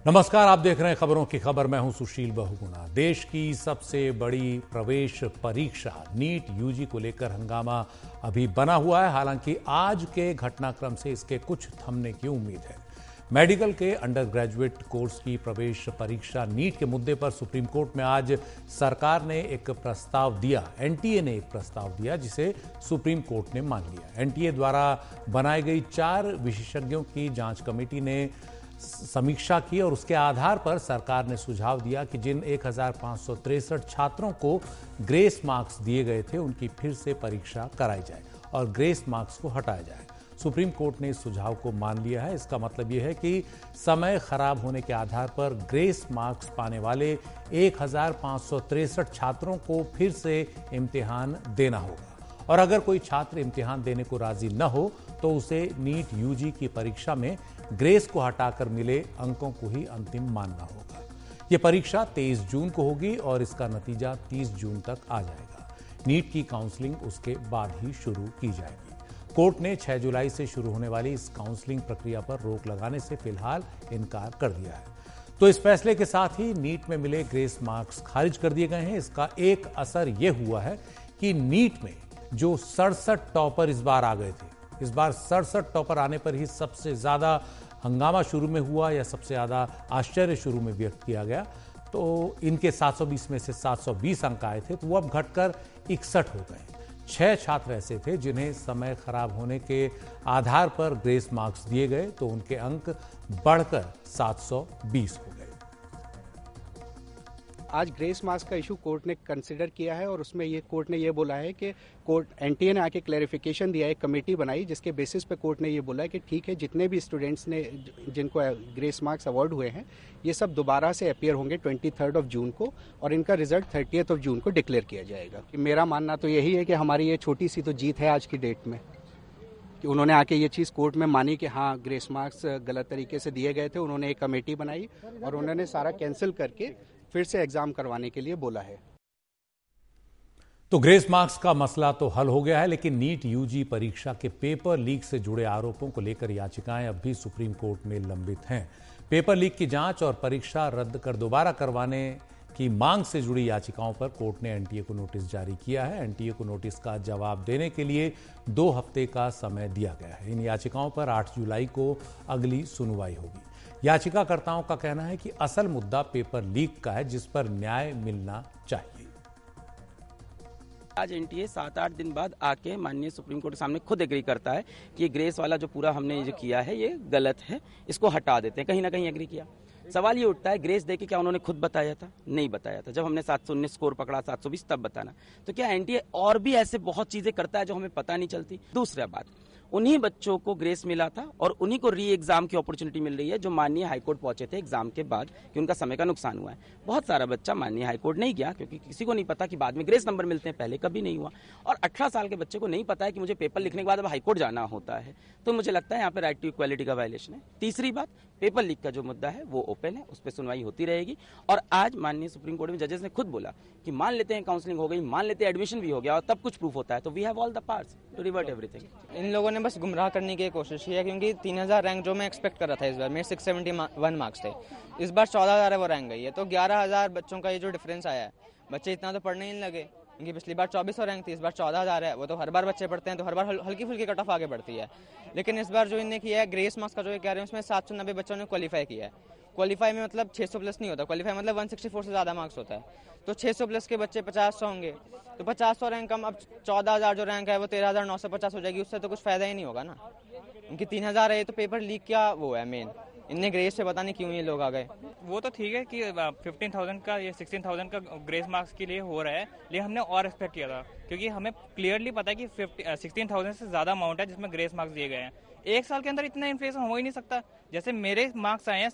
नमस्कार, आप देख रहे हैं खबरों की खबर। मैं हूं सुशील बहुगुणा। देश की सबसे बड़ी प्रवेश परीक्षा नीट यूजी को लेकर हंगामा अभी बना हुआ है। हालांकि आज के घटनाक्रम से इसके कुछ थमने की उम्मीद है। मेडिकल के अंडर ग्रेजुएट कोर्स की प्रवेश परीक्षा नीट के मुद्दे पर सुप्रीम कोर्ट में आज सरकार ने एक प्रस्ताव दिया। एनटीए ने एक प्रस्ताव दिया जिसे सुप्रीम कोर्ट ने मान लिया। एनटीए द्वारा बनाई गई 4 विशेषज्ञों की जांच कमेटी ने समीक्षा की और उसके आधार पर सरकार ने सुझाव दिया कि जिन 1563 छात्रों को ग्रेस मार्क्स दिए गए थे उनकी फिर से परीक्षा कराई जाए और ग्रेस मार्क्स को हटाया जाए। सुप्रीम कोर्ट ने इस सुझाव को मान लिया है। इसका मतलब यह है कि समय खराब होने के आधार पर ग्रेस मार्क्स पाने वाले 1563 छात्रों को फिर से इम्तिहान देना होगा और अगर कोई छात्र इम्तिहान देने को राजी न हो तो उसे नीट यूजी की परीक्षा में ग्रेस को हटाकर मिले अंकों को ही अंतिम मानना होगा। यह परीक्षा 23 जून को होगी और इसका नतीजा 30 जून तक आ जाएगा। नीट की काउंसलिंग उसके बाद ही शुरू की जाएगी। कोर्ट ने 6 जुलाई से शुरू होने वाली इस काउंसलिंग प्रक्रिया पर रोक लगाने से फिलहाल इनकार कर दिया है। तो इस फैसले के साथ ही नीट में मिले ग्रेस मार्क्स खारिज कर दिए गए हैं। इसका एक असर यह हुआ है कि नीट में जो 67 टॉपर इस बार आ गए थे, इस बार 67 टॉपर आने पर ही सबसे ज्यादा हंगामा शुरू में हुआ या सबसे ज्यादा आश्चर्य शुरू में व्यक्त किया गया। तो इनके 720 में से 720 अंक आए थे, तो वो अब घटकर 61 हो गए। 6 छात्र ऐसे थे जिन्हें समय खराब होने के आधार पर ग्रेस मार्क्स दिए गए, तो उनके अंक बढ़कर 720 हो गए। आज ग्रेस मार्क्स का इशू कोर्ट ने कंसिडर किया है और उसमें ये कोर्ट ने ये बोला है कि कोर्ट एनटीए ने आके क्लैरिफिकेशन दिया है, एक कमेटी बनाई जिसके बेसिस पे कोर्ट ने ये बोला है कि ठीक है, जितने भी स्टूडेंट्स ने जिनको ग्रेस मार्क्स अवार्ड हुए हैं ये सब दोबारा से अपीयर होंगे 23 जून को और इनका रिजल्ट 30 जून को डिक्लेयर किया जाएगा। मेरा मानना तो यही है कि हमारी ये छोटी सी तो जीत है आज की डेट में कि उन्होंने आके ये चीज़ कोर्ट में मानी कि हाँ ग्रेस मार्क्स गलत तरीके से दिए गए थे। उन्होंने एक कमेटी बनाई और उन्होंने सारा कैंसिल करके फिर से एग्जाम करवाने के लिए बोला है। तो ग्रेस मार्क्स का मसला तो हल हो गया है, लेकिन नीट यूजी परीक्षा के पेपर लीक से जुड़े आरोपों को लेकर याचिकाएं अब भी सुप्रीम कोर्ट में लंबित हैं। पेपर लीक की जांच और परीक्षा रद्द कर दोबारा करवाने की मांग से जुड़ी याचिकाओं पर कोर्ट ने एनटीए को नोटिस जारी किया है। एनटीए को नोटिस का जवाब देने के लिए 2 हफ्ते का समय दिया गया है। इन याचिकाओं पर 8 जुलाई को अगली सुनवाई होगी। याचिकाकर्ताओं का कहना है कि असल मुद्दा पेपर लीक का है, जिस पर न्याय मिलना चाहिए। आज एनटीए 7-8 दिन बाद आके माननीय सुप्रीम कोर्ट के सामने खुद एग्री करता है कि ये ग्रेस वाला जो पूरा हमने जो किया है ये गलत है, इसको हटा देते हैं। कहीं ना कहीं एग्री किया। सवाल ये उठता है, ग्रेस देके क्या उन्होंने खुद बताया था? नहीं बताया था। जब हमने 719 स्कोर पकड़ा, 720 तब बताना। तो क्या एनटीए और भी ऐसे बहुत चीजें करता है जो हमें पता नहीं चलती? दूसरा बात, उन्हीं बच्चों को ग्रेस मिला था और उन्हीं को री एग्जाम की अपॉर्चुनिटी मिल रही है जो माननीय हाईकोर्ट पहुंचे थे एग्जाम के बाद कि उनका समय का नुकसान हुआ है। बहुत सारा बच्चा माननीय हाईकोर्ट नहीं गया क्योंकि किसी को नहीं पता कि बाद में ग्रेस नंबर मिलते हैं, पहले कभी नहीं हुआ। और 18 साल के बच्चे को नहीं पता है कि मुझे पेपर लिखने के बाद अब हाईकोर्ट जाना होता है। तो मुझे लगता है यहाँ पे राइट टू इक्वालिटी का वायलेशन है। तीसरी बात, पेपर लीक का जो मुद्दा है वो ओपन है, उस पर सुनवाई होती रहेगी। और आज माननीय सुप्रीम कोर्ट में जजेस ने खुद बोला कि मान लेते हैं काउंसलिंग हो गई, मान लेते हैं एडमिशन भी हो गया और तब कुछ प्रूफ होता है तो we have all the parts to revert everything. इन लोगों ने बस गुमराह करने की कोशिश की है क्योंकि 3000 रैंक जो मैं एक्सपेक्ट कर रहा था, इस बार मेरे 671 मार्क्स थे, इस बार 14000 है वो रैंक गई है। तो 11000 बच्चों का ये जो डिफरेंस आया है, बच्चे इतना तो पढ़ने ही नहीं लगे क्योंकि पिछली बार 2400 रैंक थी, इस बार 14000 है। वो तो हर बार बच्चे पढ़ते हैं तो हर बार हल्की फुल्की कट ऑफ आगे बढ़ती है। लेकिन इस बार जो इन्हें किया है ग्रेस मार्क्स का जो ये कह रहे हैं उसमें 790 बच्चों ने क्वालिफाई किया है। क्वालिफाई में मतलब 600 प्लस नहीं होता, क्वालिफाई मतलब 164 से ज़्यादा मार्क्स होता है। तो 600 प्लस के बच्चे 50 होंगे तो 50 रैंक कम, अब 14000 जो रैंक है वो 13950 हो जाएगी। उससे तो कुछ फायदा ही नहीं होगा ना। उनकी 3000 है तो पेपर लीक क्या वो है मेन, इनने ग्रेस से पता नहीं क्यों ये लोग आ गए। वो तो ठीक है कि 15,000 का या 16,000 का ग्रेस मार्क्स के लिए हो रहा है, लेकिन हमने और एक्सपेक्ट किया था क्योंकि हमें क्लियरली पता है कि 16,000 से ज़्यादा अमाउंट है जिसमें ग्रेस मार्क्स दिए गए हैं। एक साल के अंदर इतना इन्फ्लेशन हो ही नहीं सकता। जैसे मेरे मार्क्स आए हैं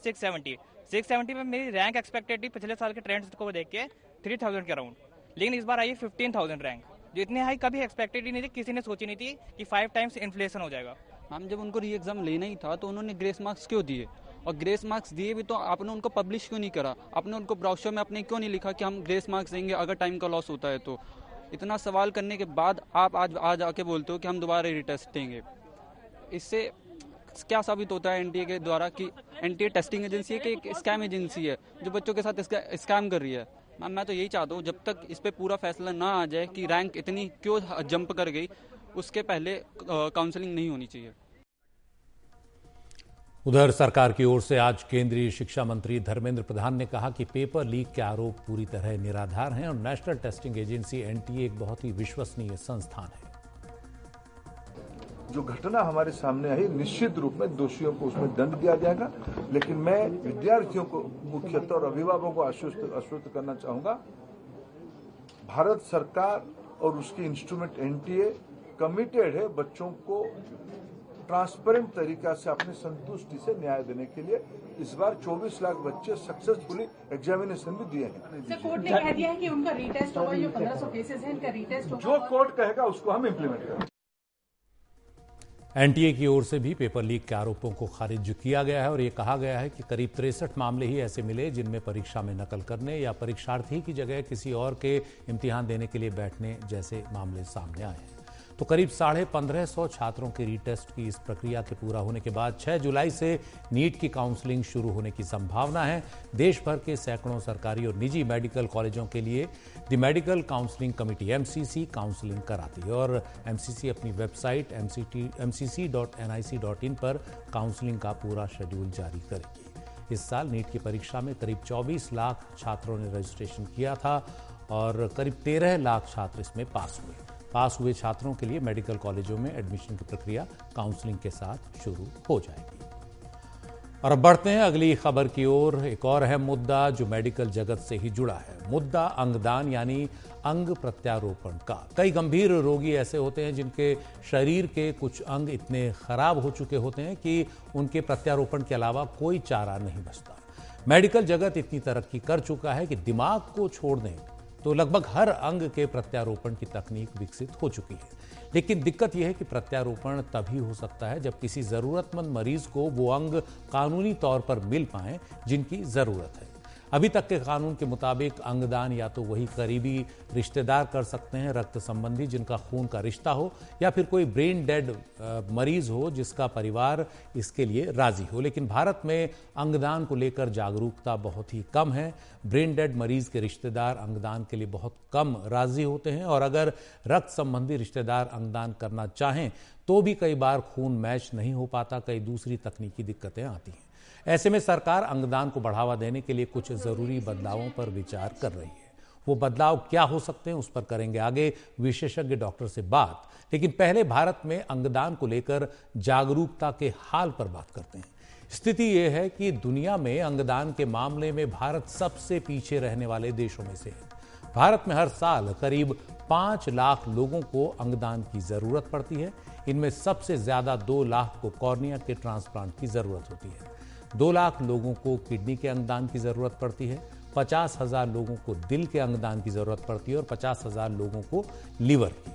670 में मेरी रैंक एक्सपेक्टेड थी पिछले साल के ट्रेंड्स को देख के 3000 के अराउंड, लेकिन इस बार आई है 15,000 रैंक, जो इतने हाई कभी एक्सपेक्टेड ही नहीं थी, किसी ने सोची नहीं थी कि 5 टाइम्स इन्फ्लेशन हो जाएगा। हम जब उनको री एग्जाम लेना ही था तो उन्होंने ग्रेस मार्क्स क्यों दिए? और ग्रेस मार्क्स दिए भी तो आपने उनको पब्लिश क्यों नहीं करा? आपने उनको ब्रोशर में अपने क्यों नहीं लिखा कि हम ग्रेस मार्क्स देंगे अगर टाइम का लॉस होता है? तो इतना सवाल करने के बाद आप आज आके बोलते हो कि हम दोबारा रिटेस्ट देंगे। इससे क्या साबित होता है एनटीए के द्वारा कि एनटीए टेस्टिंग एजेंसी है कि एक स्कैम एजेंसी है जो बच्चों के साथ स्कैम कर रही है। मैम मैं तो यही चाहता हूँ जब तक इस पे पूरा फैसला ना आ जाए कि रैंक इतनी क्यों जंप कर गई, उसके पहले काउंसलिंग नहीं होनी चाहिए। उधर सरकार की ओर से आज केंद्रीय शिक्षा मंत्री धर्मेंद्र प्रधान ने कहा कि पेपर लीक के आरोप पूरी तरह निराधार हैं और नेशनल टेस्टिंग एजेंसी एनटीए एक बहुत ही विश्वसनीय संस्थान है। जो घटना हमारे सामने आई, निश्चित रूप में दोषियों को उसमें दंड दिया जाएगा, लेकिन मैं विद्यार्थियों को मुख्यतः और अभिभावकों को आश्वस्त करना चाहूंगा, भारत सरकार और उसकी इंस्ट्रूमेंट एनटीए कमिटेड है बच्चों को ट्रांसपेरेंट तरीका से अपनी संतुष्टि से न्याय देने के लिए। इस बार 24 लाख बच्चे सक्सेसफुली एग्जामिनेशन भी दिए हैं। सर, कोर्ट ने कह दिया है कि उनका रीटेस्ट होगा, जो 1500 केसेस हैं इनका रीटेस्ट होगा। जो कोर्ट कहेगा उसको हम इम्प्लीमेंट करेंगे। एनटीए की ओर से भी पेपर लीक के आरोपों को खारिज किया गया है और ये कहा गया है कि करीब 63 मामले ही ऐसे मिले जिनमें परीक्षा में नकल करने या परीक्षार्थी की जगह किसी और के इम्तिहान देने के लिए बैठने जैसे मामले सामने आए हैं। तो करीब 1550 छात्रों के रीटेस्ट की इस प्रक्रिया के पूरा होने के बाद 6 जुलाई से नीट की काउंसलिंग शुरू होने की संभावना है। देश भर के सैकड़ों सरकारी और निजी मेडिकल कॉलेजों के लिए the medical counselling committee MCC counselling कराती है और एमसीसी अपनी वेबसाइट mcc.nic.in पर काउंसलिंग का पूरा शेड्यूल जारी करेगी। इस साल नीट की परीक्षा में करीब 24 लाख छात्रों ने रजिस्ट्रेशन किया था और करीब 13 लाख छात्र इसमें पास हुए। पास हुए छात्रों के लिए मेडिकल कॉलेजों में एडमिशन की प्रक्रिया काउंसलिंग के साथ शुरू हो जाएगी। और अब बढ़ते हैं अगली खबर की ओर। एक और अहम मुद्दा जो मेडिकल जगत से ही जुड़ा है, मुद्दा अंगदान यानी अंग प्रत्यारोपण का। कई गंभीर रोगी ऐसे होते हैं जिनके शरीर के कुछ अंग इतने खराब हो चुके होते हैं कि उनके प्रत्यारोपण के अलावा कोई चारा नहीं बचता। मेडिकल जगत इतनी तरक्की कर चुका है कि दिमाग को छोड़ दें तो लगभग हर अंग के प्रत्यारोपण की तकनीक विकसित हो चुकी है। लेकिन दिक्कत यह है कि प्रत्यारोपण तभी हो सकता है जब किसी जरूरतमंद मरीज को वो अंग कानूनी तौर पर मिल पाए जिनकी जरूरत है। अभी तक के कानून के मुताबिक अंगदान या तो वही करीबी रिश्तेदार कर सकते हैं, रक्त संबंधी जिनका खून का रिश्ता हो, या फिर कोई ब्रेन डेड मरीज हो जिसका परिवार इसके लिए राजी हो। लेकिन भारत में अंगदान को लेकर जागरूकता बहुत ही कम है। ब्रेन डेड मरीज के रिश्तेदार अंगदान के लिए बहुत कम राजी होते हैं और अगर रक्त संबंधी रिश्तेदार अंगदान करना चाहें तो भी कई बार खून मैच नहीं हो पाता, कई दूसरी तकनीकी दिक्कतें आती हैं। ऐसे में सरकार अंगदान को बढ़ावा देने के लिए कुछ जरूरी बदलावों पर विचार कर रही है। वो बदलाव क्या हो सकते हैं उस पर करेंगे आगे विशेषज्ञ डॉक्टर से बात। लेकिन पहले भारत में अंगदान को लेकर जागरूकता के हाल पर बात करते हैं। स्थिति यह है कि दुनिया में अंगदान के मामले में भारत सबसे पीछे रहने वाले देशों में से है। भारत में हर साल करीब 5 लाख लोगों को अंगदान की जरूरत पड़ती है। इनमें सबसे ज्यादा 2 लाख को कॉर्निया के ट्रांसप्लांट की जरूरत होती है। 2 लाख लोगों को किडनी के अंगदान की जरूरत पड़ती है। 50,000 लोगों को दिल के अंगदान की जरूरत पड़ती है और 50,000 लोगों को लिवर की।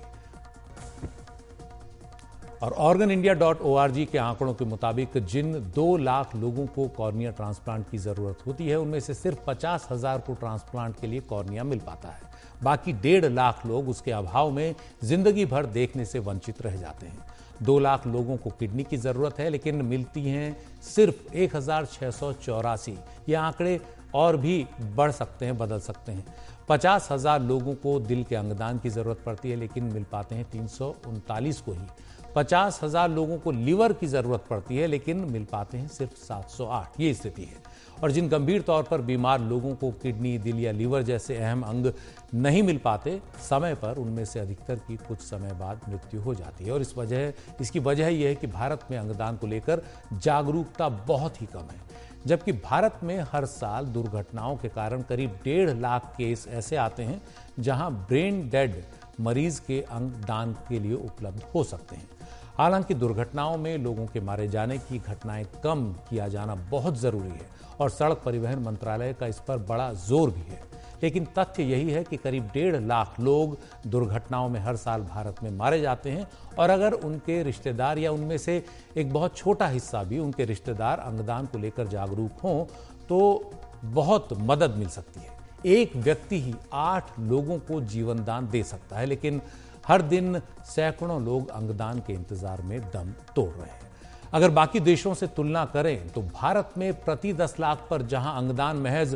और organindia.org के आंकड़ों के मुताबिक जिन 2 लाख लोगों को कॉर्निया ट्रांसप्लांट की जरूरत होती है उनमें से सिर्फ 50,000 को ट्रांसप्लांट के लिए कॉर्निया मिल पाता है। बाकी 1.5 लाख लोग उसके अभाव में जिंदगी भर देखने से वंचित रह जाते हैं। 2 लाख लोगों को किडनी की जरूरत है लेकिन मिलती हैं सिर्फ 1684। ये आंकड़े और भी बढ़ सकते हैं, बदल सकते हैं। 50,000 लोगों को दिल के अंगदान की जरूरत पड़ती है लेकिन मिल पाते हैं 339 को ही। 50,000 लोगों को लिवर की जरूरत पड़ती है लेकिन मिल पाते हैं सिर्फ 708। ये स्थिति है। और जिन गंभीर तौर पर बीमार लोगों को किडनी, दिल या लिवर जैसे अहम अंग नहीं मिल पाते समय पर, उनमें से अधिकतर की कुछ समय बाद मृत्यु हो जाती है। और इसकी वजह यह है कि भारत में अंगदान को लेकर जागरूकता बहुत ही कम है। जबकि भारत में हर साल दुर्घटनाओं के कारण करीब 1.5 लाख केस ऐसे आते हैं जहां ब्रेन डेड मरीज के अंग दान के लिए उपलब्ध हो सकते हैं। हालांकि दुर्घटनाओं में लोगों के मारे जाने की घटनाएं कम किया जाना बहुत जरूरी है और सड़क परिवहन मंत्रालय का इस पर बड़ा जोर भी है। लेकिन तथ्य यही है कि करीब 1.5 लाख लोग दुर्घटनाओं में हर साल भारत में मारे जाते हैं और अगर उनके रिश्तेदार या उनमें से एक बहुत छोटा हिस्सा भी उनके रिश्तेदार अंगदान को लेकर जागरूक हों तो बहुत मदद मिल सकती है। एक व्यक्ति ही 8 लोगों को जीवन दान दे सकता है, लेकिन हर दिन सैकड़ों लोग अंगदान के इंतजार में दम तोड़ रहे हैं। अगर बाकी देशों से तुलना करें तो भारत में प्रति 10 लाख पर जहां अंगदान महज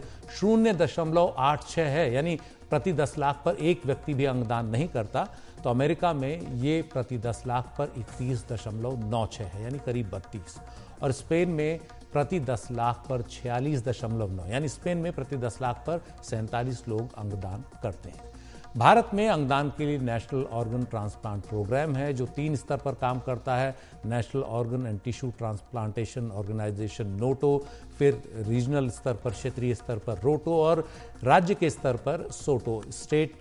0.86 है, यानी प्रति 10 लाख पर एक व्यक्ति भी अंगदान नहीं करता, तो अमेरिका में ये प्रति 10 लाख पर 31.96 है, यानी करीब 32। और स्पेन में प्रति 10 लाख पर 46.9, यानी स्पेन में प्रति 10 लाख पर 47 लोग अंगदान करते हैं। भारत में अंगदान के लिए नेशनल ऑर्गन ट्रांसप्लांट प्रोग्राम है जो 3 स्तर पर काम करता है। National organ and tissue transplantation organisation NOTTO, फिर रीजनल स्तर पर, क्षेत्रीय स्तर पर रोटो और राज्य के स्तर पर SOTTO, state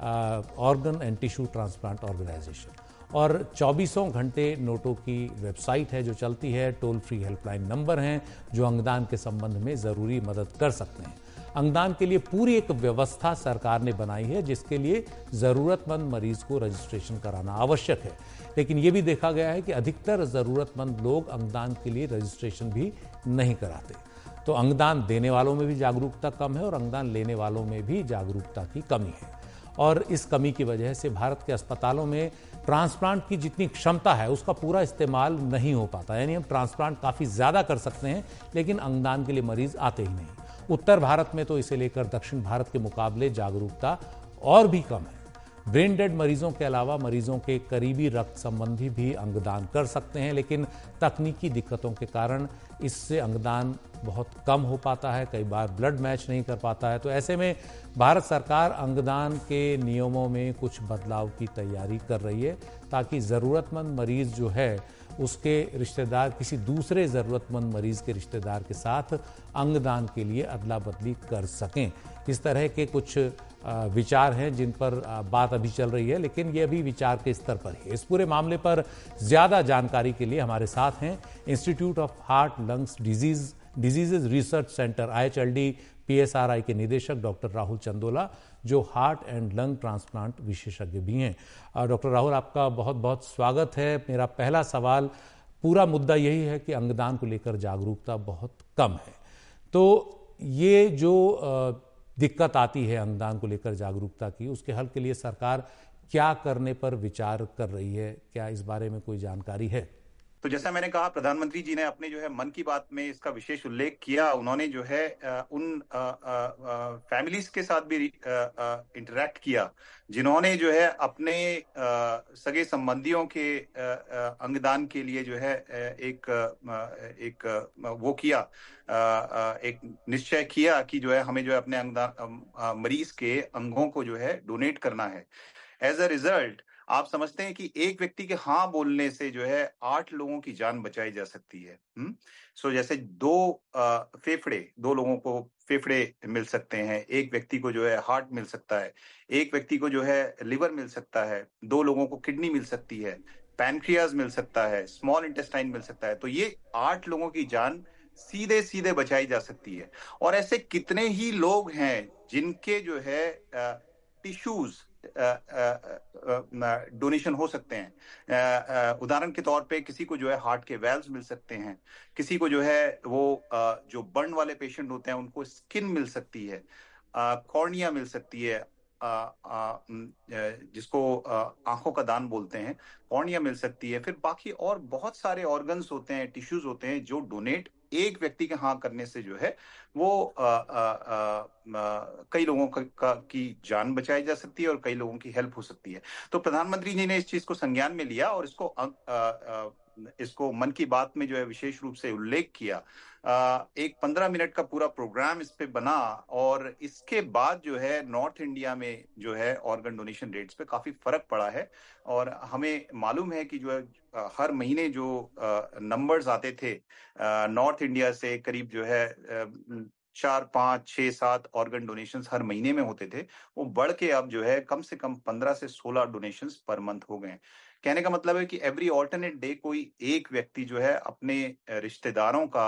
organ and tissue transplant organisation. और 24 घंटे नोटो की वेबसाइट है जो चलती है, टोल फ्री हेल्पलाइन नंबर हैं जो अंगदान के संबंध में ज़रूरी मदद कर सकते हैं। अंगदान के लिए पूरी एक व्यवस्था सरकार ने बनाई है जिसके लिए ज़रूरतमंद मरीज को रजिस्ट्रेशन कराना आवश्यक है, लेकिन ये भी देखा गया है कि अधिकतर ज़रूरतमंद लोग अंगदान के लिए रजिस्ट्रेशन भी नहीं कराते। तो अंगदान देने वालों में भी जागरूकता कम है और अंगदान लेने वालों में भी जागरूकता की कमी है। और इस कमी की वजह से भारत के अस्पतालों में ट्रांसप्लांट की जितनी क्षमता है उसका पूरा इस्तेमाल नहीं हो पाता, यानी हम ट्रांसप्लांट काफ़ी ज़्यादा कर सकते हैं लेकिन अंगदान के लिए मरीज आते ही नहीं। उत्तर भारत में तो इसे लेकर दक्षिण भारत के मुकाबले जागरूकता और भी कम है। ब्रेन डेड मरीजों के अलावा मरीजों के करीबी रक्त संबंधी भी अंगदान कर सकते हैं, लेकिन तकनीकी दिक्कतों के कारण इससे अंगदान बहुत कम हो पाता है, कई बार ब्लड मैच नहीं कर पाता है। तो ऐसे में भारत सरकार अंगदान के नियमों में कुछ बदलाव की तैयारी कर रही है ताकि ज़रूरतमंद मरीज जो है उसके रिश्तेदार किसी दूसरे ज़रूरतमंद मरीज के रिश्तेदार के साथ अंगदान के लिए अदला बदली कर सकें। इस तरह के कुछ विचार हैं जिन पर बात अभी चल रही है, लेकिन ये अभी विचार के स्तर पर है। इस पूरे मामले पर ज़्यादा जानकारी के लिए हमारे साथ हैं institute of heart lungs diseases research centre IHLD PSRI के निदेशक डॉक्टर राहुल चंदोला, जो हार्ट एंड लंग ट्रांसप्लांट विशेषज्ञ भी हैं। डॉक्टर राहुल, आपका बहुत बहुत स्वागत है। मेरा पहला सवाल, पूरा मुद्दा यही है कि अंगदान को लेकर जागरूकता बहुत कम है, तो ये जो दिक्कत आती है अंगदान को लेकर जागरूकता की, उसके हल के लिए सरकार क्या करने पर विचार कर रही है? क्या इस बारे में कोई जानकारी है? तो जैसा मैंने कहा, प्रधानमंत्री जी ने अपने जो है मन की बात में इसका विशेष उल्लेख किया। उन्होंने जो है उन फैमिलीज के साथ भी इंटरेक्ट किया जिन्होंने जो है अपने सगे संबंधियों के अंगदान के लिए जो है एक वो किया, एक निश्चय किया कि जो है हमें जो है अपने अंगदान मरीज के अंगों को जो है डोनेट करना है। एज अ रिजल्ट आप समझते हैं कि एक व्यक्ति के हाँ बोलने से जो है 8 लोगों की जान बचाई जा सकती है। सो जैसे 2 लोगों को फेफड़े मिल सकते हैं, एक व्यक्ति को जो है हार्ट मिल सकता है, एक व्यक्ति को जो है लिवर मिल सकता है, 2 लोगों को किडनी मिल सकती है, पैनक्रियाज मिल सकता है, स्मॉल इंटेस्टाइन मिल सकता है। तो ये 8 लोगों की जान सीधे सीधे बचाई जा सकती है। और ऐसे कितने ही लोग हैं जिनके जो है टिश्यूज डोनेशन हो सकते हैं। उदाहरण के तौर पे किसी को जो है हार्ट के वेल्व्स मिल सकते हैं, किसी को जो है वो जो बर्न वाले पेशेंट होते हैं उनको स्किन मिल सकती है, कॉर्निया मिल सकती है, जिसको आंखों का दान बोलते हैं, कॉर्निया मिल सकती है। फिर बाकी और बहुत सारे ऑर्गन्स होते हैं, टिश्यूज होते हैं जो डोनेट एक व्यक्ति के हाँ करने से जो है वो कई लोगों की जान बचाई जा सकती है और कई लोगों की हेल्प हो सकती है। तो प्रधानमंत्री जी ने इस चीज को संज्ञान में लिया और इसको मन की बात में जो है विशेष रूप से उल्लेख किया। एक 15 मिनट का पूरा प्रोग्राम इस पे बना और इसके बाद जो है नॉर्थ इंडिया में जो है ऑर्गन डोनेशन रेट्स पे काफी फर्क पड़ा है। और हमें मालूम है कि जो है हर महीने जो नंबर्स आते थे नॉर्थ इंडिया से, करीब जो है 4, 5, 6, 7 ऑर्गन डोनेशंस हर महीने में होते थे, वो बढ़ के अब जो है कम से कम 15 से 16 डोनेशंस पर मंथ हो गए। कहने का मतलब है कि एवरी ऑल्टरनेट डे कोई एक व्यक्ति जो है अपने रिश्तेदारों का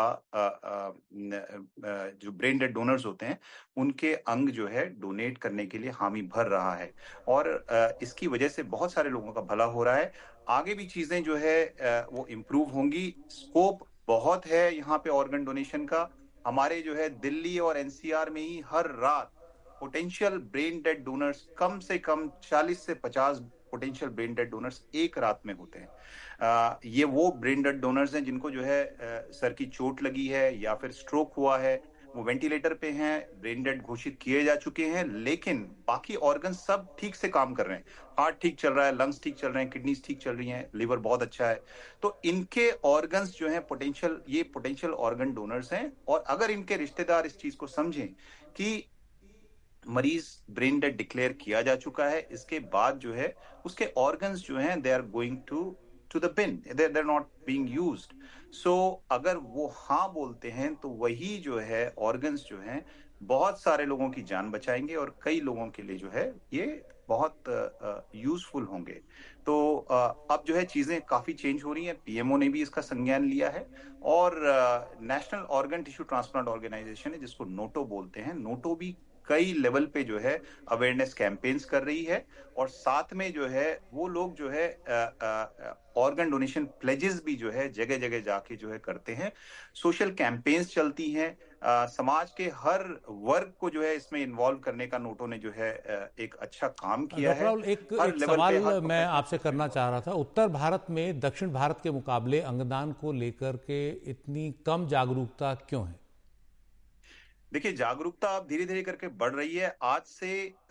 जो ब्रेन डेड डोनर्स होते हैं उनके अंग जो है डोनेट करने के लिए हामी भर रहा है। और इसकी वजह से बहुत सारे लोगों का भला हो रहा है। आगे भी चीजें जो है वो इम्प्रूव होंगी। स्कोप बहुत है यहाँ पे ऑर्गन डोनेशन का। हमारे जो है दिल्ली और NCR में ही हर रात पोटेंशियल ब्रेन डेड डोनर्स कम से कम 40 से 50 पोटेंशियल ब्रेन डेड डोनर्स एक रात में होते हैं। ये वो ब्रेन डेड डोनर्स हैं जिनको जो है सर की चोट लगी है या फिर स्ट्रोक हुआ है, वो वेंटिलेटर पे हैं, ब्रेन डेड घोषित किए जा चुके हैं, लेकिन बाकी ऑर्गन सब ठीक से काम कर रहे हैं। हार्ट ठीक चल रहा है, लंग्स ठीक चल रहे हैं, किडनीज ठीक चल रही हैं, लिवर बहुत अच्छा है। तो इनके ऑर्गन्स जो हैं पोटेंशियल ऑर्गन डोनर्स हैं। और अगर इनके रिश्तेदार इस चीज को समझें कि मरीज ब्रेन डेड डिक्लेयर किया जा चुका है, इसके बाद जो है उसके ऑर्गन्स जो हैं they are going to the bin, they are not being used. So अगर वो हाँ बोलते हैं तो वही जो है ऑर्गन्स जो हैं बहुत सारे लोगों की जान बचाएंगे और कई लोगों के लिए जो है ये बहुत यूजफुल होंगे। तो अब जो है चीजें काफी चेंज हो रही हैं। पीएमओ ने भी इसका संज्ञान लिया है और national organ tissue transplant organisation है जिसको नोटो बोलते हैं, नोटो भी कई लेवल पे जो है अवेयरनेस कैंपेन्स कर रही है। और साथ में जो है वो लोग जो है ऑर्गन डोनेशन प्लेजेस भी जो है जगह जगह जाके जो है करते हैं, सोशल कैंपेन्स चलती हैं। समाज के हर वर्ग को जो है इसमें इन्वॉल्व करने का नोटो ने जो है एक अच्छा काम किया है। एक सवाल मैं आपसे करना चाह रहा था, उत्तर भारत में दक्षिण भारत के मुकाबले अंगदान को लेकर के इतनी कम जागरूकता क्यों है? देखिए, जागरूकता अब धीरे धीरे करके बढ़ रही है। आज से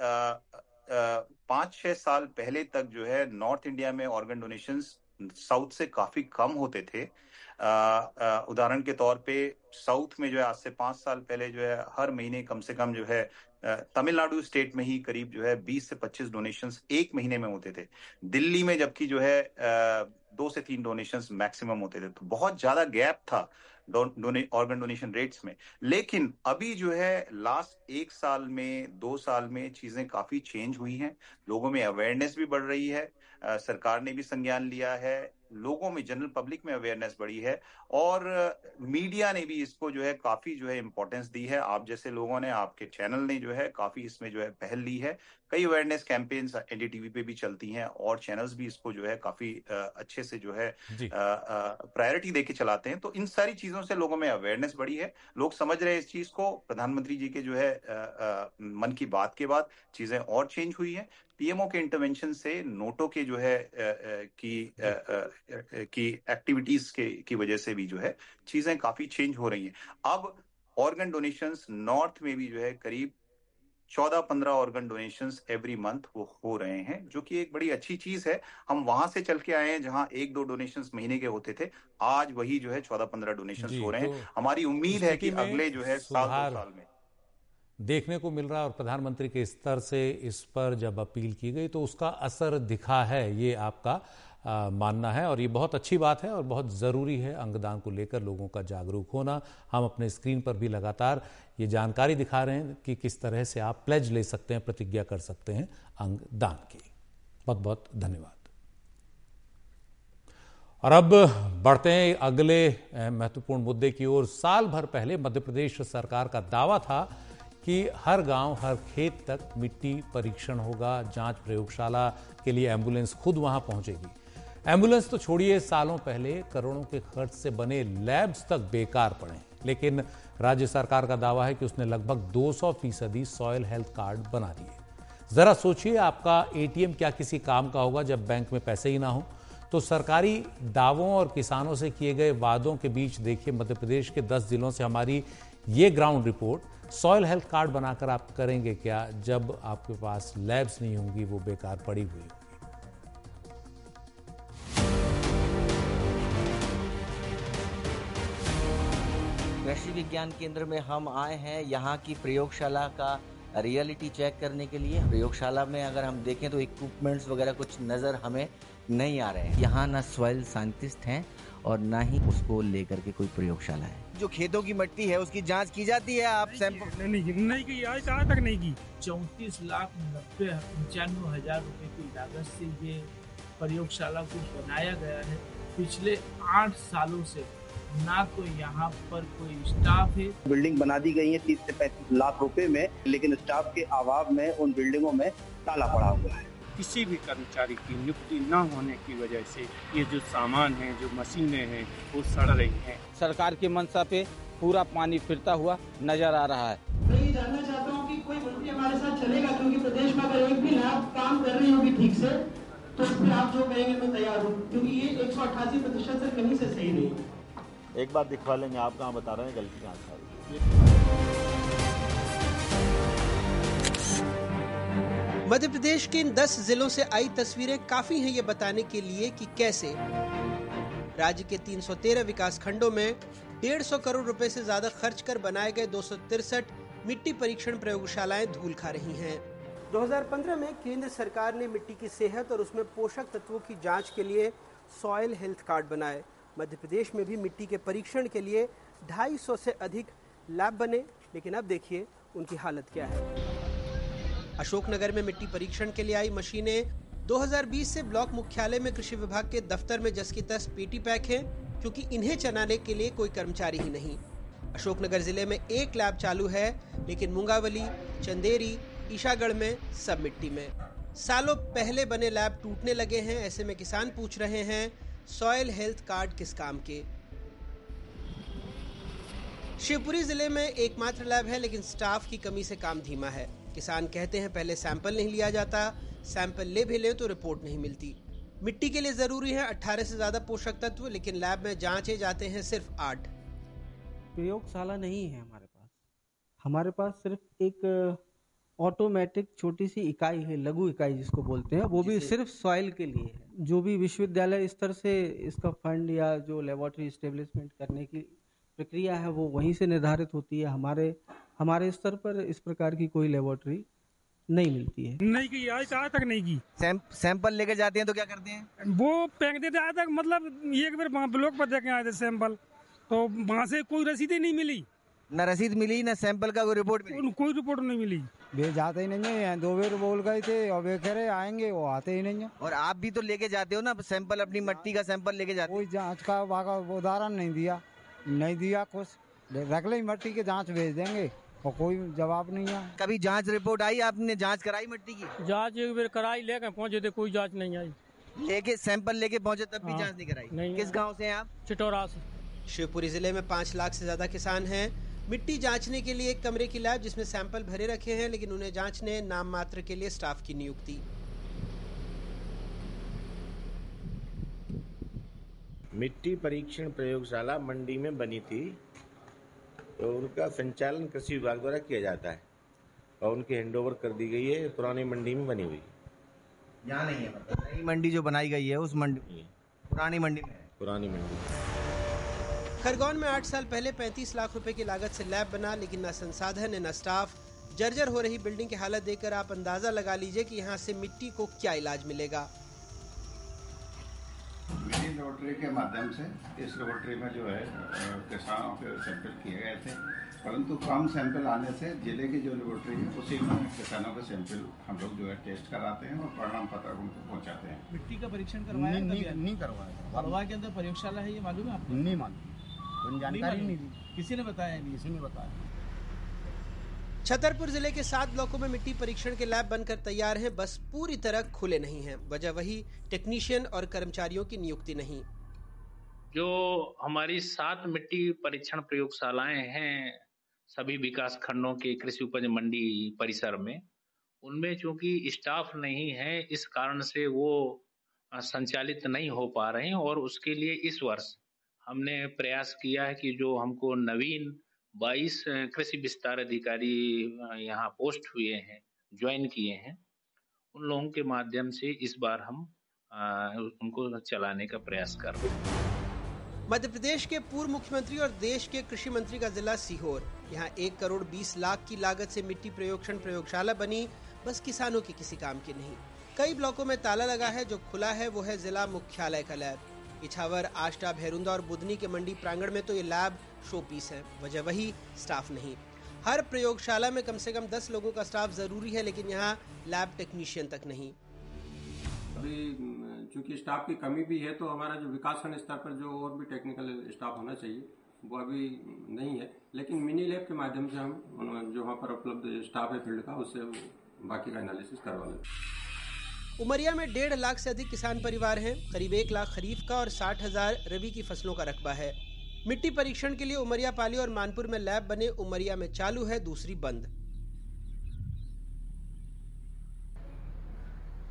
5-6 साल पहले तक जो है नॉर्थ इंडिया में ऑर्गन डोनेशंस साउथ से काफी कम होते थे। उदाहरण के तौर पे साउथ में जो है आज से 5 साल पहले जो है हर महीने कम से कम जो है तमिलनाडु स्टेट में ही करीब जो है 20 से 25 डोनेशंस एक महीने में होते थे। दिल्ली में जबकि जो है 2 से 3 डोनेशंस मैक्सिमम होते थे। तो बहुत ज्यादा गैप था ऑर्गन डोनेशन रेट्स में। लेकिन अभी जो है लास्ट 1 साल में 2 साल में चीजें काफी चेंज हुई हैं, लोगों में अवेयरनेस भी बढ़ रही है, सरकार ने भी संज्ञान लिया है, लोगों में जनरल पब्लिक में अवेयरनेस बढ़ी है और मीडिया ने भी इसको जो है काफी जो है इंपॉर्टेंस दी है। आप जैसे लोगों ने, आपके चैनल ने जो है काफी इसमें जो है पहल ली है। कई अवेयरनेस कैंपेन्स एनडीटीवी पे भी चलती हैं और चैनल्स भी इसको जो है काफी अच्छे से जो है प्रायोरिटी देके चलाते हैं। तो इन सारी चीजों से लोगों में अवेयरनेस बढ़ी है, लोग समझ रहे हैं इस चीज को। प्रधानमंत्री जी के जो है मन की बात के बाद चीजें और चेंज हुई है। पीएमओ के इंटरवेंशन से, नोटो के जो है की एक्टिविटीज की वजह से भी जो है चीजें काफी चेंज हो रही हैं। अब ऑर्गन डोनेशंस नॉर्थ में भी जो है करीब 14-15 ऑर्गन डोनेशंस एवरी मंथ वो हो रहे हैं, जो कि एक बड़ी अच्छी चीज है। हम वहां से चल के आए हैं जहां 1-2 डोनेशंस महीने के होते थे, आज वही जो है 14-15 डोनेशंस हो रहे हैं। हमारी उम्मीद है कि अगले जो है साल में देखने को मिल रहा है और प्रधानमंत्री के स्तर से इस पर जब अपील की गई तो उसका असर दिखा है, ये आपका मानना है और ये बहुत अच्छी बात है और बहुत ज़रूरी है अंगदान को लेकर लोगों का जागरूक होना। हम अपने स्क्रीन पर भी लगातार ये जानकारी दिखा रहे हैं कि किस तरह से आप प्लेज ले सकते हैं, प्रतिज्ञा कर सकते हैं अंगदान की। बहुत बहुत धन्यवाद। और अब बढ़ते हैं अगले महत्वपूर्ण मुद्दे की ओर। साल भर पहले मध्य प्रदेश सरकार का दावा था कि हर गांव हर खेत तक मिट्टी परीक्षण होगा, जांच प्रयोगशाला के लिए एम्बुलेंस खुद वहां पहुंचेगी। एम्बुलेंस तो छोड़िए, सालों पहले करोड़ों के खर्च से बने लैब्स तक बेकार पड़े। लेकिन राज्य सरकार का दावा है कि उसने लगभग 200% सॉइल हेल्थ कार्ड बना दिए। जरा सोचिए, आपका एटीएम क्या किसी काम का होगा जब बैंक में पैसे ही ना हो? तो सरकारी दावों और किसानों से किए गए वादों के बीच देखिए मध्य प्रदेश के 10 जिलों से हमारी ये ground report. Soil health card बनाकर आप करेंगे क्या जब आपके पास लैब्स नहीं होंगी, वो बेकार पड़ी हुई होगी। कृषि विज्ञान केंद्र में हम आए हैं यहाँ की प्रयोगशाला का रियलिटी चेक करने के लिए। प्रयोगशाला में अगर हम देखें तो इक्विपमेंट्स वगैरह कुछ नजर हमें नहीं आ रहे हैं। यहाँ ना सॉइल साइंटिस्ट हैं और ना ही उसको लेकर के कोई प्रयोगशाला है। जो खेतों की मिट्टी है उसकी जांच की जाती है। आप सैंपल नहीं की, आज तक नहीं की। 34,95,000 रुपए की लागत से ये प्रयोगशाला को बनाया गया है। पिछले 8 सालों से ना तो यहाँ पर कोई स्टाफ है। बिल्डिंग बना दी गई है 30 से 35 लाख रुपए में, लेकिन स्टाफ के अभाव में उन बिल्डिंगों में ताला पड़ा हुआ है। किसी भी कर्मचारी की नियुक्ति न होने की वजह से ये जो सामान है, जो मशीनें हैं, वो सड़ रही हैं। सरकार की मंशा पे पूरा पानी फिरता हुआ नजर आ रहा है। मैं ये जानना चाहता हूँ कि कोई मंत्री हमारे साथ चलेगा, क्योंकि प्रदेश में अगर एक भी लैब काम कर रही होगी ठीक से तो इस पर आप जो कहेंगे मैं तैयार हूँ, क्योंकि ये 188% से कहीं से सही नहीं। एक बार दिखवा लेंगे, आप कहाँ बता रहे हैं, गलती कहाँ से। मध्य प्रदेश के इन 10 जिलों से आई तस्वीरें काफी हैं ये बताने के लिए कि कैसे राज्य के 313 विकास खंडों में 150 करोड़ रुपए से ज्यादा खर्च कर बनाए गए 263 मिट्टी परीक्षण प्रयोगशालाएं धूल खा रही हैं। 2015 में केंद्र सरकार ने मिट्टी की सेहत और उसमें पोषक तत्वों की जांच के लिए सॉइल हेल्थ कार्ड बनाए। मध्य प्रदेश में भी मिट्टी के परीक्षण के लिए 250 से अधिक लैब बने, लेकिन अब देखिए उनकी हालत क्या है। अशोकनगर में मिट्टी परीक्षण के लिए आई मशीनें 2020 से ब्लॉक मुख्यालय में कृषि विभाग के दफ्तर में जस की तस पेटी पैक हैं, क्योंकि इन्हें चलाने के लिए कोई कर्मचारी ही नहीं। अशोकनगर जिले में एक लैब चालू है, लेकिन मुंगावली, चंदेरी, ईशागढ़ में सब मिट्टी में। सालों पहले बने लैब टूटने लगे हैं। ऐसे में किसान पूछ रहे हैं, सॉइल हेल्थ कार्ड किस काम के। शिवपुरी जिले में एकमात्र लैब है, लेकिन स्टाफ की कमी से काम धीमा है। किसान कहते हैं पहले सैंपल नहीं लिया जाता, सैंपल ले भी लें तो रिपोर्ट नहीं मिलती। मिट्टी के लिए जरूरी है 18 से ज्यादा पोषक तत्व, लेकिन लैब में जांचे जाते हैं सिर्फ 8। प्रयोगशाला नहीं है हमारे पास सिर्फ एक ऑटोमेटिक छोटी सी इकाई है, लघु इकाई जिसको बोलते हैं, वो भी सिर्फ सॉइल के लिए है। जो भी विश्वविद्यालय स्तर से इसका फंड या जो लेबोरेटरी इस्टेब्लिशमेंट करने की प्रक्रिया है वो वहीं से निर्धारित होती है। हमारे स्तर पर इस प्रकार की कोई लेबोरेटरी नहीं मिलती है। नहीं की आज तक नहीं की। सैंपल लेकर जाते हैं तो क्या करते हैं? वो फेंक देते आज तक, मतलब एक बार ब्लॉक पर देके आए थे सैंपल, तो वहाँ से कोई रसीद ही नहीं मिली। न रसीद मिली, न सैंपल का कोई रिपोर्ट मिली? कोई रिपोर्ट नहीं मिली। वे जाते ही नहीं है, 2 बार बोल गए थे और वे कह रहे आएंगे, वो आते ही नहीं है। और आप भी तो लेके जाते हो ना सैंपल, अपनी मिट्टी का सैंपल लेके जाते हो। कोई जांच का उदाहरण नहीं दिया कुछ। रख ले मिट्टी के जांच भेज देंगे और कोई जवाब नहीं है। कभी जांच रिपोर्ट आई? आपने जांच कराई मिट्टी की? जांच एक बार कराई, लेके पहुंचे थे, कोई जांच नहीं आई। लेके सैंपल लेके पहुंचे तब भी जांच नहीं कराई? नहीं। किस गाँव से हैं आप? चिटौरा से। शिवपुरी जिले में 5 लाख से ज्यादा किसान हैं। मिट्टी जांचने के लिए एक कमरे की लैब जिसमें सैंपल भरे रखे हैं, लेकिन उन्हें जांचने नाम मात्र के लिए स्टाफ की नियुक्ति। मिट्टी परीक्षण प्रयोगशाला मंडी में बनी थी, तो उनका संचालन कृषि विभाग द्वारा किया जाता है और उनकी हैंडओवर कर दी गई है। पुरानी मंडी में बनी हुई। यहाँ नहीं है, मतलब नई मंडी जो बनाई गई है उस मंडी, पुरानी मंडी में। पुरानी मंडी। खरगोन में 8 साल पहले 35 लाख रुपए की लागत से लैब बना, लेकिन न संसाधन न स्टाफ। जर्जर हो रही बिल्डिंग की हालत देखकर आप अंदाजा लगा लीजिए कि यहाँ से मिट्टी को क्या इलाज मिलेगा। मिट्टी लेबोरेटरी के माध्यम से इस लेबोरेटरी में जो है किसानों के सैंपल किए गए थे, परंतु कम सैंपल आने से जिले की जो लेबोरेटरी है उसी में किसानों के सैंपल हम लोग जो है टेस्ट कराते हैं और परिणाम पत्र उनको पहुँचाते हैं। मिट्टी का परीक्षण करवाया? नहीं करवाया। बलवा के अंदर प्रयोगशाला है, ये मालूम है आपको? नहीं मालूम, कोई जानकारी नहीं दी। किसी ने बताया नहीं? किसी ने बताया। छतरपुर जिले के 7 ब्लॉकों में मिट्टी परीक्षण के लैब बनकर तैयार हैं, बस पूरी तरह खुले नहीं हैं। वजह वही टेक्नीशियन और कर्मचारियों की नियुक्ति नहीं। जो हमारी 7 मिट्टी परीक्षण प्रयोगशालाएं हैं सभी विकास खंडों के कृषि उपज मंडी परिसर में, उनमें चूंकि स्टाफ नहीं है, इस कारण से वो संचालित नहीं हो पा रहे हैं। और उसके लिए इस वर्ष हमने प्रयास किया है कि जो हमको नवीन 22 कृषि विस्तार अधिकारी यहाँ पोस्ट हुए हैं, ज्वाइन किए हैं, उन लोगों के माध्यम से इस बार हम उनको चलाने का प्रयास कर रहे हैं। मध्य प्रदेश के पूर्व मुख्यमंत्री और देश के कृषि मंत्री का जिला सीहोर। यहाँ 1 करोड़ 20 लाख की लागत से मिट्टी परीक्षण प्रयोगशाला बनी, बस किसानों के किसी काम की नहीं। कई ब्लॉकों में ताला लगा है, जो खुला है वो है जिला मुख्यालय का लैब। इछावर, आष्टा, भैरुंदा और बुधनी के मंडी प्रांगण में तो ये लैब शो पीस है। वजह वही स्टाफ नहीं। हर प्रयोगशाला में कम से कम 10 लोगों का स्टाफ जरूरी है, लेकिन यहाँ लैब टेक्नीशियन तक नहीं। अभी चूंकि स्टाफ की कमी भी है, तो हमारा जो विकासखंड स्तर पर जो और भी टेक्निकल स्टाफ होना चाहिए वो अभी नहीं है। लेकिन मिनी लैब के माध्यम से हम जो वहाँ पर उपलब्ध स्टाफ है फील्ड का, उससे बाकी का एनालिसिस करवा लेते। उमरिया में 1.5 लाख से अधिक किसान परिवार हैं। करीब 1 लाख खरीफ का और 60,000 रबी की फसलों का रकबा है। मिट्टी परीक्षण के लिए उमरिया पाली और मानपुर में लैब बने, उमरिया में चालू है, दूसरी बंद।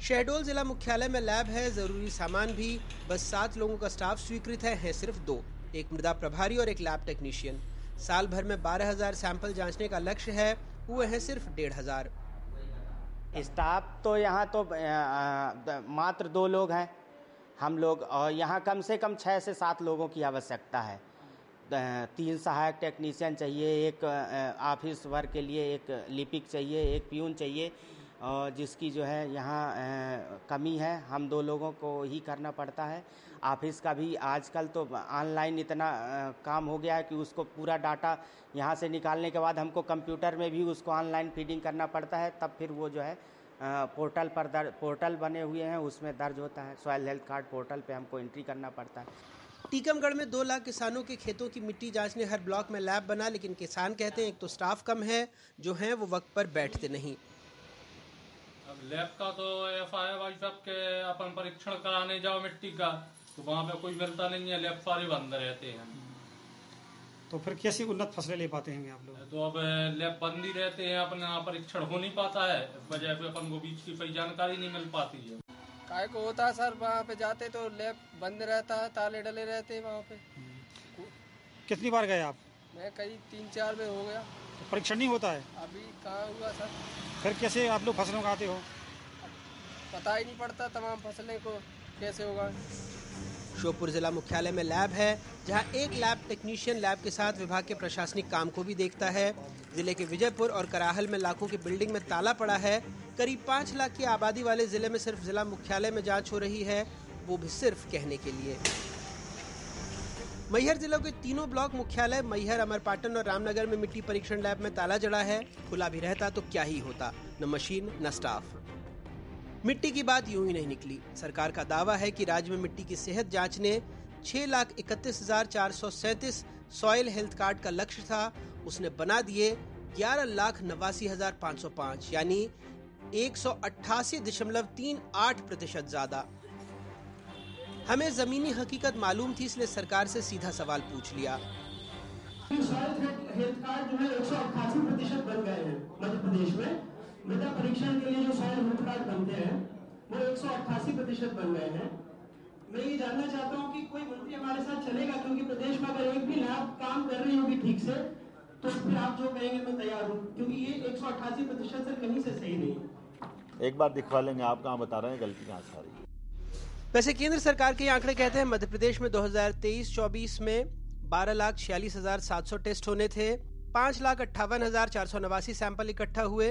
शहडोल जिला मुख्यालय में लैब है, जरूरी सामान भी, बस 7 लोगों का स्टाफ स्वीकृत है सिर्फ 2, एक मृदा प्रभारी और एक लैब टेक्नीशियन। साल भर में 12,000 सैंपल जांचने का लक्ष्य है, हुए हैं सिर्फ 1,500। स्टाफ तो यहाँ तो मात्र 2 लोग हैं हम लोग, और यहाँ कम से कम 6 से 7 लोगों की आवश्यकता है। 3 सहायक टेक्नीशियन चाहिए, एक ऑफिस वर्क के लिए एक लिपिक चाहिए, एक प्यून चाहिए, और जिसकी जो है यहाँ कमी है, हम 2 लोगों को ही करना पड़ता है। ऑफिस का भी आजकल तो ऑनलाइन इतना काम हो गया है कि उसको पूरा डाटा यहाँ से निकालने के बाद हमको कंप्यूटर में भी उसको ऑनलाइन फीडिंग करना पड़ता है, तब फिर वो जो है पोर्टल बने हुए हैं उसमें दर्ज होता है। सॉइल हेल्थ कार्ड पोर्टल पे हमको एंट्री करना पड़ता है। टीकमगढ़ में 2 लाख किसानों के खेतों की मिट्टी जांचने हर ब्लॉक में लैब बना, लेकिन किसान कहते हैं एक तो स्टाफ कम है, जो है वो वक्त पर बैठते नहीं। अब लैब का तो ऐसा है भाई साहब के अपन परीक्षण कराने जाओ मिट्टी का तो वहाँ पे कोई मिलता नहीं है, लैब सारे बंद रहते हैं। तो फिर कैसी उन्नत फसलें ले पाते हैं आप लोग? तो अब लैब बंद ही रहते हैं, अपना परीक्षण हो नहीं पाता है, इस वजह से अपन को बीच की सही जानकारी नहीं मिल पाती है। काय को होता है सर, वहाँ पे जाते तो लैब बंद रहता है, ताले डले रहते हैं वहाँ पे। कितनी बार गए आप? मैं कई 3-4 में हो गया। तो परीक्षण नहीं होता है? अभी कहाँ हुआ सर। फिर कैसे आप लोग फसलों उगाते हो? पता ही नहीं पड़ता तमाम फसलें को कैसे होगा। श्योपुर जिला मुख्यालय में लैब है, जहां एक लैब टेक्नीशियन लैब के साथ विभाग के प्रशासनिक काम को भी देखता है। जिले के विजयपुर और कराहल में लाखों की बिल्डिंग में ताला पड़ा है। करीब 5 लाख की आबादी वाले जिले में सिर्फ जिला मुख्यालय में जांच हो रही है, वो भी सिर्फ कहने के लिए। मैहर जिले के तीनों ब्लॉक मुख्यालय मैहर, अमरपाटन और रामनगर में मिट्टी परीक्षण लैब में ताला जड़ा है। खुला भी रहता तो क्या ही होता, न मशीन न स्टाफ। मिट्टी की बात यूं ही नहीं निकली। सरकार का दावा है कि राज्य में मिट्टी की सेहत जांचने 6,31,437 सॉइल हेल्थ कार्ड का लक्ष्य था, उसने बना दिए 11,89,505, यानी 188.38% ज्यादा। हमें जमीनी हकीकत मालूम थी, इसलिए सरकार से सीधा सवाल पूछ लिया। सॉइल हेल्थ कार्ड जो है 188% बन गए हैं मध्य प्रदेश में। मृदा परीक्षण के लिए जो सॉइल हेल्थ कार्ड बनते हैं वो 188% बन गए हैं। मैं ये जानना चाहता हूँ कि कोई मंत्री हमारे साथ चलेगा, क्योंकि प्रदेश में अगर एक भी लैब काम कर रही होगी ठीक से तो फिर आप जो कहेंगे मैं तैयार हूँ, क्योंकि ये 188% से कहीं से सही नहीं है। एक बार दिखवा लेंगे, आप कहाँ बता रहे हैं, गलती कहाँ से आ रही है। वैसे केंद्र सरकार के आंकड़े कहते हैं मध्य प्रदेश में 2023-24 में 12,46,700 टेस्ट होने थे, 5,58,489 सैंपल इकट्ठा हुए,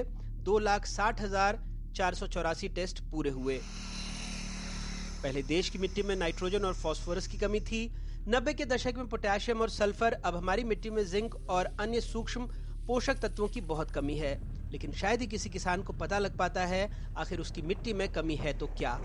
2,60,484 टेस्ट पूरे हुए। पहले देश की मिट्टी में नाइट्रोजन और फास्फोरस की कमी थी। 90 के दशक में पोटेशियम और सल्फर, अब हमारी मिट्टी में जिंक और अन्य सूक्ष्म पोषक तत्वों की बहुत कमी है। लेकिन शायद ही किसी किसान को पता लग पाता है आखिर उसकी मिट्टी में कमी है तो क्या।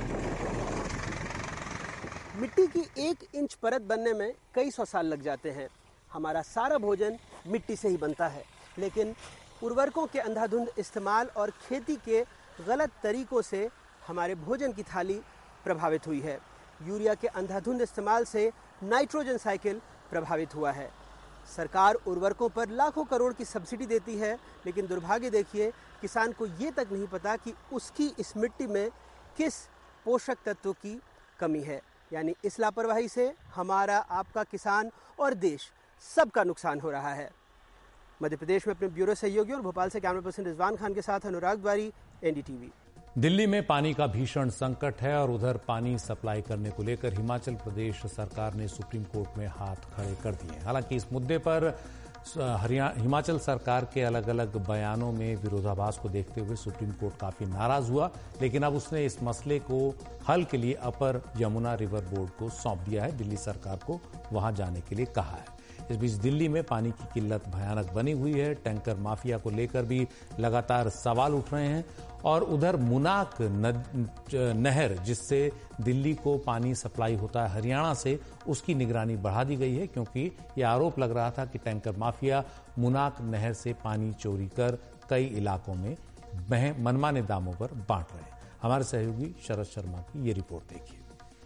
मिट्टी की 1 इंच परत बनने में कई 100 साल लग जाते हैं। हमारा सारा भोजन मिट्टी से ही बनता है, लेकिन उर्वरकों के अंधाधुंध इस्तेमाल और खेती के गलत तरीकों से हमारे भोजन की थाली प्रभावित हुई है। यूरिया के अंधाधुंध इस्तेमाल से नाइट्रोजन साइकिल प्रभावित हुआ है। सरकार उर्वरकों पर लाखों करोड़ की सब्सिडी देती है, लेकिन दुर्भाग्य देखिए किसान को ये तक नहीं पता कि उसकी इस मिट्टी में किस पोषक तत्व की कमी है। यानी इस लापरवाही से हमारा, आपका, किसान और देश सबका नुकसान हो रहा है। मध्य प्रदेश में अपने ब्यूरो सहयोगी और भोपाल से कैमरा पर्सन रिजवान खान के साथ अनुराग द्वारी, एनडीटीवी। दिल्ली में पानी का भीषण संकट है और उधर पानी सप्लाई करने को लेकर हिमाचल प्रदेश सरकार ने सुप्रीम कोर्ट में हाथ खड़े कर दिए। हालांकि इस मुद्दे पर हिमाचल सरकार के अलग अलग बयानों में विरोधाभास को देखते हुए सुप्रीम कोर्ट काफी नाराज हुआ, लेकिन अब उसने इस मसले को हल के लिए अपर यमुना रिवर बोर्ड को सौंप दिया है। दिल्ली सरकार को वहां जाने के लिए कहा है। इस बीच दिल्ली में पानी की किल्लत भयानक बनी हुई है। टैंकर माफिया को लेकर भी लगातार सवाल उठ रहे हैं और उधर मुनाक नहर, जिससे दिल्ली को पानी सप्लाई होता है हरियाणा से, उसकी निगरानी बढ़ा दी गई है, क्योंकि यह आरोप लग रहा था कि टैंकर माफिया मुनाक नहर से पानी चोरी कर कई इलाकों में मनमाने दामों पर बांट रहे हैं। हमारे सहयोगी शरद शर्मा की ये रिपोर्ट देखिए।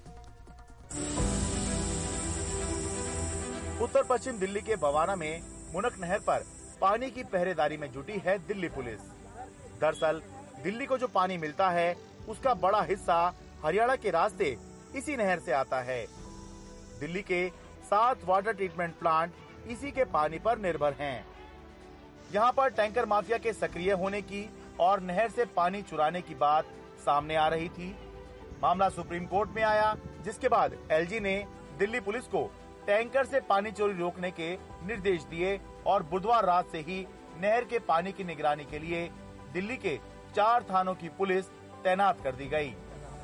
उत्तर पश्चिम दिल्ली के बवाना में मुनक नहर पर पानी की पहरेदारी में जुटी है दिल्ली पुलिस। दरअसल दिल्ली को जो पानी मिलता है उसका बड़ा हिस्सा हरियाणा के रास्ते इसी नहर से आता है। दिल्ली के 7 वाटर ट्रीटमेंट प्लांट इसी के पानी पर निर्भर हैं। यहाँ पर टैंकर माफिया के सक्रिय होने की और नहर से पानी चुराने की बात सामने आ रही थी। मामला सुप्रीम कोर्ट में आया, जिसके बाद एलजी ने दिल्ली पुलिस को टैंकर से पानी चोरी रोकने के निर्देश दिए और बुधवार रात से ही नहर के पानी की निगरानी के लिए दिल्ली के 4 थानों की पुलिस तैनात कर दी गई।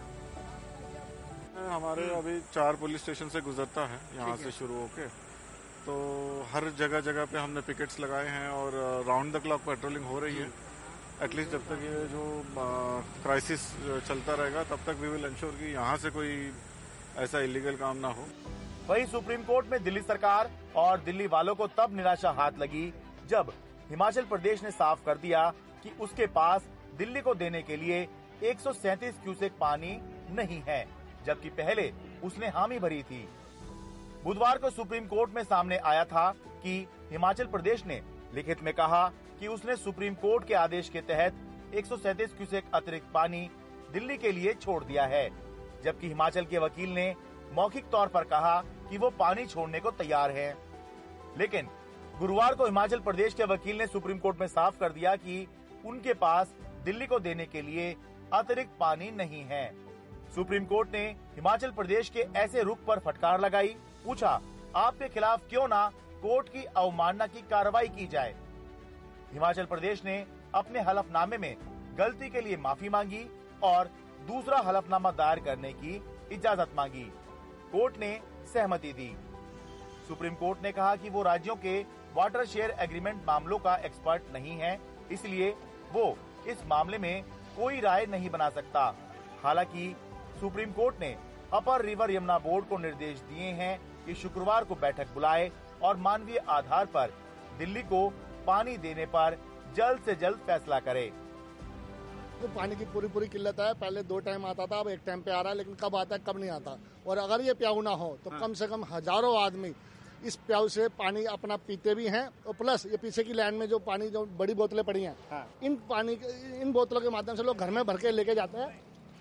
हमारे अभी 4 पुलिस स्टेशन से गुजरता है यहाँ से शुरू होके, तो हर जगह जगह पे हमने पिकेट्स लगाए हैं और राउंड द क्लॉक पेट्रोलिंग हो रही है। एटलीस्ट जब तक ये जो क्राइसिस चलता रहेगा तब तक वी विल इंश्योर कि यहाँ से कोई ऐसा इलीगल काम ना हो। वहीं सुप्रीम कोर्ट में दिल्ली सरकार और दिल्ली वालों को तब निराशा हाथ लगी जब हिमाचल प्रदेश ने साफ कर दिया कि उसके पास दिल्ली को देने के लिए 137 क्यूसेक पानी नहीं है, जबकि पहले उसने हामी भरी थी। बुधवार को सुप्रीम कोर्ट में सामने आया था कि हिमाचल प्रदेश ने लिखित में कहा कि उसने सुप्रीम कोर्ट के आदेश के तहत 137 क्यूसेक अतिरिक्त पानी दिल्ली के लिए छोड़ दिया है, जबकि हिमाचल के वकील ने मौखिक तौर पर कहा कि वो पानी छोड़ने को तैयार हैं। लेकिन गुरुवार को हिमाचल प्रदेश के वकील ने सुप्रीम कोर्ट में साफ कर दिया कि उनके पास दिल्ली को देने के लिए अतिरिक्त पानी नहीं है। सुप्रीम कोर्ट ने हिमाचल प्रदेश के ऐसे रुख पर फटकार लगाई, पूछा आपके खिलाफ क्यों ना कोर्ट की अवमानना की कार्रवाई की जाए। हिमाचल प्रदेश ने अपने हलफनामे में गलती के लिए माफी मांगी और दूसरा हलफनामा दायर करने की इजाजत मांगी। कोर्ट ने सहमति दी। सुप्रीम कोर्ट ने कहा कि वो राज्यों के वाटर शेयर एग्रीमेंट मामलों का एक्सपर्ट नहीं है, इसलिए वो इस मामले में कोई राय नहीं बना सकता। हालांकि सुप्रीम कोर्ट ने अपर रिवर यमुना बोर्ड को निर्देश दिए हैं कि शुक्रवार को बैठक बुलाए और मानवीय आधार पर दिल्ली को पानी देने पर जल्द से जल्द फैसला करे। तो पानी की पूरी किल्लत है। पहले 2 टाइम आता था, अब 1 टाइम पे आ रहा है, लेकिन कब आता है कब नहीं आता। और अगर ये प्याऊ ना हो तो कम से कम हजारों आदमी इस प्याऊ से पानी अपना पीते भी हैं, और प्लस ये पीछे की लाइन में जो पानी जो बड़ी बोतलें पड़ी हैं, इन बोतलों के माध्यम से लोग घर में भर के लेके जाते हैं,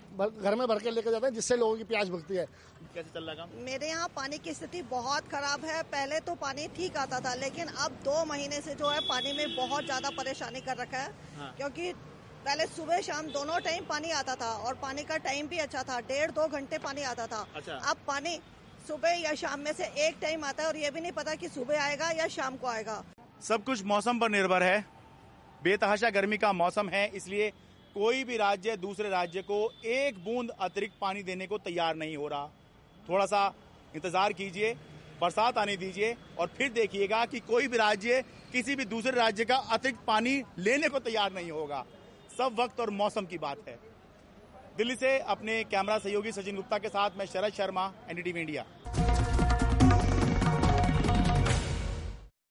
जिससे लोगों की प्यास भुगती है। कैसे चल रहा? मेरे यहाँ पानी की स्थिति बहुत खराब है। पहले तो पानी ठीक आता था, लेकिन अब 2 महीने से जो है पानी में बहुत ज्यादा परेशानी कर रखा है। क्योंकि पहले सुबह शाम दोनों टाइम पानी आता था और पानी का टाइम भी अच्छा था, 1.5-2 घंटे पानी आता था। अब पानी सुबह या शाम में से एक टाइम आता है और ये भी नहीं पता कि सुबह आएगा या शाम को आएगा। सब कुछ मौसम पर निर्भर है। बेतहाशा गर्मी का मौसम है, इसलिए कोई भी राज्य दूसरे राज्य को 1 बूंद अतिरिक्त पानी देने को तैयार नहीं हो रहा। थोड़ा सा इंतजार कीजिए, बरसात आने दीजिए और फिर देखिएगा कि कोई भी राज्य किसी भी दूसरे राज्य का अतिरिक्त पानी लेने को तैयार नहीं होगा। सब वक्त और मौसम की बात है। दिल्ली से अपने कैमरा सहयोगी सचिन गुप्ता के साथ मैं शरद शर्मा, एनडीटीवी इंडिया।